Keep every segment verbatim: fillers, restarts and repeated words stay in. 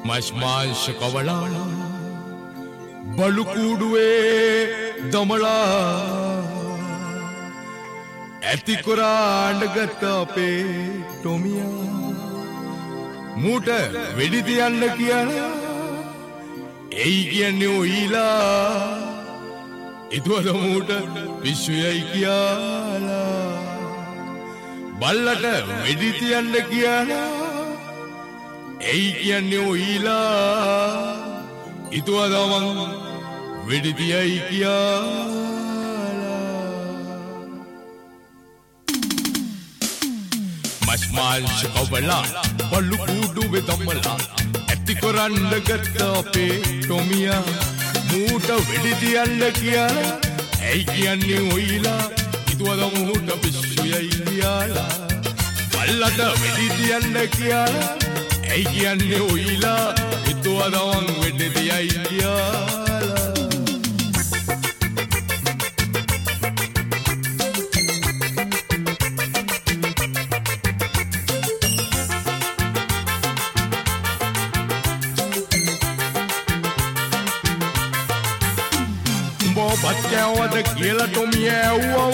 මස් මාංශ කවලා බලු කූඩුවේ දමලා ඇති කොරාඬගත අපේ ටොමියා මූට වෙඩි තියන්න කියලා එයි කියන්නේ ඔයිලා ඉතුවද මූට පිස්සුයයි කියලා බල්ලට වෙඩි තියන්න කියලා එයි කියන්නේ ඔයිලා ඉතුවද මං වෙඩි තියයි කියලා මස් මාංශ කවලා බලු කූඩුවේ දමලා ඇති කොරන්න ගත්ත අපේ ටොමියා මූට වෙඩි තියන්න කියලා ඇයි කියන්නේ ඔයිලා ඉතුවද මූට පිස්සුයයි කියලා බල්ලට වෙඩි තියන්න කියලා ඇයි කියන්නේ ඔයිලා ඉතුවද මං වෙඩි තියයි කියලා බත් කෑවද කියලා ටොමි ඇව්වව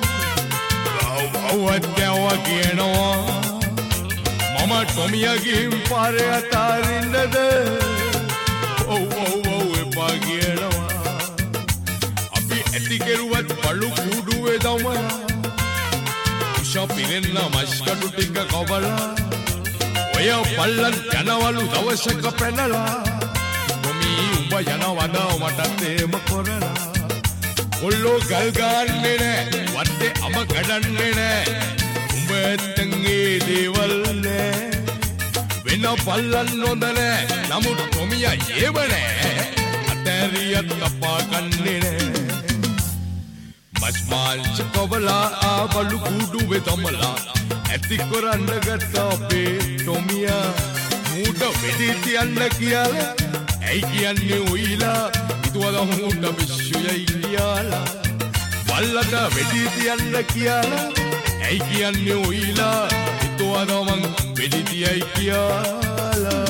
ගව්වත් කෑවා කියනවා මම ටොමියගෙන් පාරේ අතාරින්නද ඔව් ඔව් ඔව් එපා කියනවා අපි ඇති කෙරුවත් බලු කූඩුවේ දමලා උෂා පිරෙන්න මස් කටු ටික කවලා ඔය පල්ලන් යනවලු දවසක පැනලා ටොමි උඹ යනවද මටත් එහෙම කරලා ඔල්ලෝ ගල් ගන්නේ නෑ වත්තේ අම කඩන්නේ නෑ උඹ ඇත්තන්ගේ දේවල් නෑ වෙන පල්ලන් නොද නෑ නමුත් ටොමියා ඒව නෑ අතෑරියත් අපා කන්නේ නෑ මස් මාංශ කවලා ආ බලු කූඩුවේ දමලා ඇති කොරන්න ගත්ත අපේ ටොමියා මූට වෙඩි තියන්න කියලා ඇයි කියන්නේ ඔයිලා ඉතුවද මූට පිස්සුයයි කියලා බල්ලට වෙඩි තියන්න කියලා ඇයි කියන්නේ ඔයිලා ඉතුවද මං වෙඩි තියයි කියලා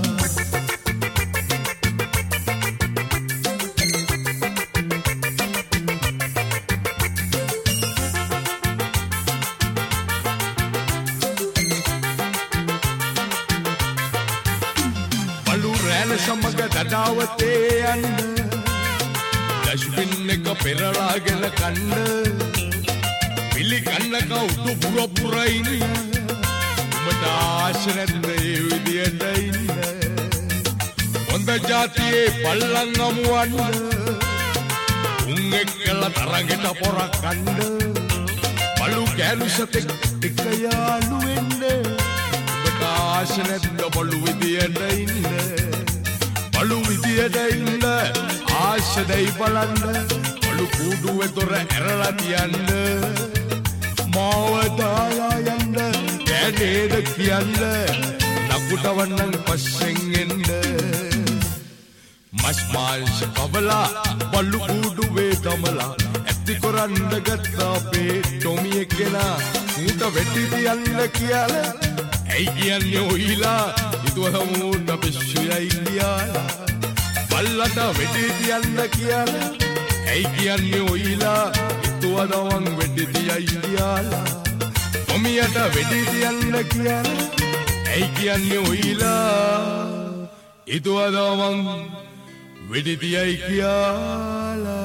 බලු රැළ සමග දඩාවතේ යන්න දෂ්බින් එක පෙරලාගෙන කන්න පිළිගන්න කවුතු පුර පුරයින් උඹට ආශ නැද්ද ඒ විදියට ඉන්න හොඳ ජාතියේ පල්ලන් අමුවන්න උන් එක්කලා තරගෙට පොරක් කන්න බලු කෑලු සතෙක් එක යාළු වෙන්න උඹට ආශ නැද්ද බලු විදියට ඉන්න බලු විදියට ඉන්න ආශදයි බලන්න බලු කූඩුවේ දොර ඇරලා තියන්න මාව දාලා යන්න කැඩේද කියන්න නකුටවන්නන් පස්සෙන් එන්න මස් මාංශ කවලා බලු කූඩුවේ දමලා ඇති කොරන්න ගත්ත අපේ ටොමියෙක් ගෙනා ඌට වෙඩි තියන්න කියලා ඇයි කියන්නේ ඔයිලා ඉතුවද මූට පිස්සුයයි කියලා බල්ලට වෙඩි තියන්න කියලා ඇයි කියන්නේ ඔයිලා ඉතුවද මං වෙඩි තියයි කියලා ටොමියට වෙඩි තියන්න කියලා ඇයි කියන්නේ ඔයිලා ඉතුවද මං වෙඩි තියයි කියලා